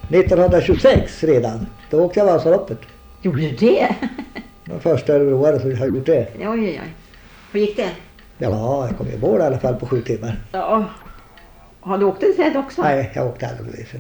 1926 redan. Då åkte jag Vasaloppet. Gjorde du det? De första året som jag har gjort det. Oj, oj, oj. Hur gick det? Ja, jag kom i mål i alla fall på 7 timmar. Ja. Har du åkt det sen också? Nej, jag åkte aldrig racet.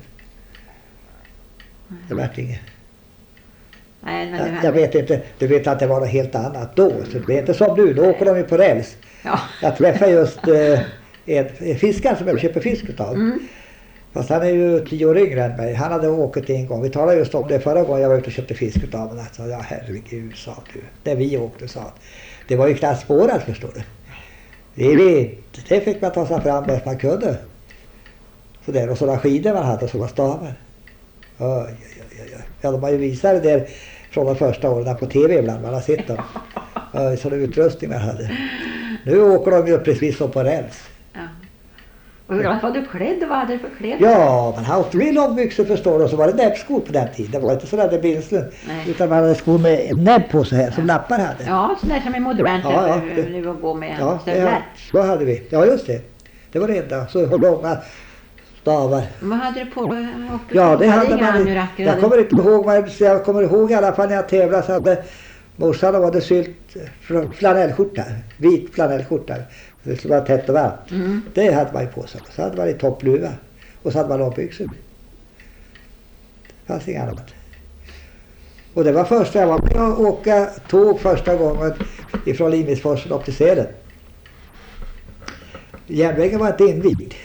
Det vart inget. Nej, men Jag vet inte, du vet att det var något helt annat då. Så det är inte som nu, då åker de ju på räls. Ja. Jag träffade just en fiskare som jag köper fisk utav. Mm. Fast han är ju 10 år yngre än mig. Han hade åkt en gång. Vi talade just om det förra gången jag var ute och köpte fisk utav honom. Alltså, ja herregud, sa du. När vi åkte, sa han. Det var ju knappt spårat, förstår du. Det fick man ta sig fram bäst man kunde. Så där, och sådana skidor man hade och sådana stavar. Oj. Ja, de har ju visat det där från de första åren på tv ibland. Man har sett dem. Sådana utrustning man hade. Nu åker de ju precis som på räls. Ja. Och hur var du klädd? Vad hade du för kläder? Ja, man hade åkt real långbyxor förstår du. Och så var det näbbskor på den tiden. Det var inte sådär det binslen. Utan man hade skor med näbb på så här som lappar hade. Ja, sådär som är modernt nu att gå med stövlar. Ja, vad hade vi? Ja, just det. Det var det enda. Så långa stavar. Vad hade du på? Ja, det hade man. Jag kommer inte ihåg, men jag kommer ihåg i alla fall när jag tävlade så hade morsan hade sylt flanellskjorta. Vit flanellskjorta. Det skulle vara tätt och varmt. Mm. Det hade man ju på sig. Så hade man i toppluva. Och så hade man långbyxor. Det fanns inget annat. Och det var första jag var med att åka tåg första gången ifrån Limesforsen upp till Sälen. Järnvägen var inte invigd.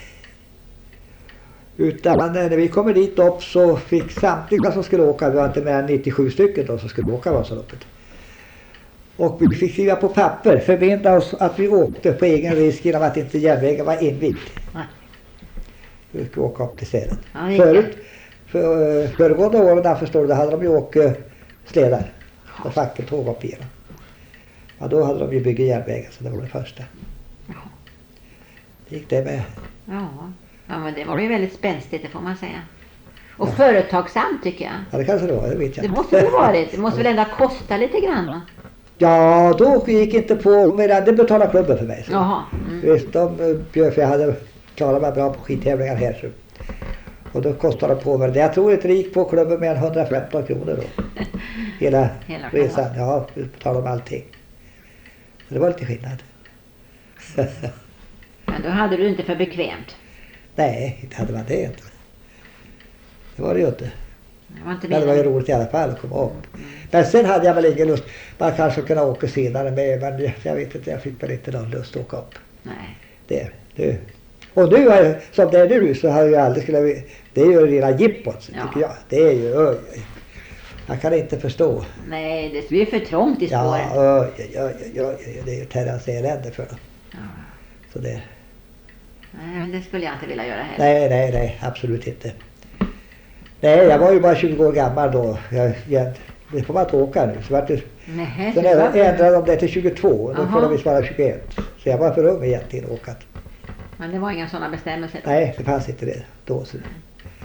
Utan när vi kommer dit upp så fick samtliga som skulle åka, vi var inte mer än 97 stycken då som skulle åka Vasaloppet. Och vi fick skriva på papper, förbinda oss att vi åkte på egen risk genom att inte järnvägen var invigd. Vi skulle åka upp till Sälen. Ja, Föregående åren förstår du, hade de ju åkt slädar och fackeltåg upp igenom. Ja, då hade de ju byggt järnvägen så det var det första. Det gick det med. Ja, men det var ju väldigt spänstigt, det får man säga. Och företagsamt tycker jag. Ja, det kanske det var, det vet jag. Det måste det varit. Det måste väl ändå kosta lite grann va? Ja, då gick inte på, medan det betalade klubben för mig. Så. Jaha. Visst, de bjöd för jag hade klarat mig bra på skidtävlingar här. Så. Och då kostade det på mig. Jag tror inte det gick på klubben med 115 kronor då. Hela resan. Ja, vi betalade med allting. Så det var lite skillnad. Men då hade du inte för bekvämt. Nej, inte hade man det inte. Det var det ju inte. Det var ju roligt i alla fall att komma upp. Men sen hade jag väl ingen lust. Man kanske kunde åka senare med. Men jag vet inte, jag fick väl inte någon lust att åka upp. Nej. Det. Och nu, som det är nu, så har jag aldrig skulle. Det är ju rena jippot, tycker jag. Det är ju, jag kan inte förstå. Nej, det blir för trångt i spåren. Ja, det är ju terrans elände för dem. Ja. Så det. Nej, men det skulle jag inte vilja göra heller. Nej, absolut inte. Nej, jag var ju bara 20 år gammal då. Det får man inte åka nu. Så sen ändrade de det till 22. Då får de visst vara 21. Så jag var för ung egentligen och åkat. Men det var inga sådana bestämmelser? Nej, det fanns inte det då. Så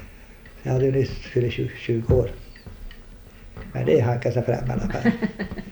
jag hade ju nyss fyllt 20 år. Men det hankade sig fram i alla fall.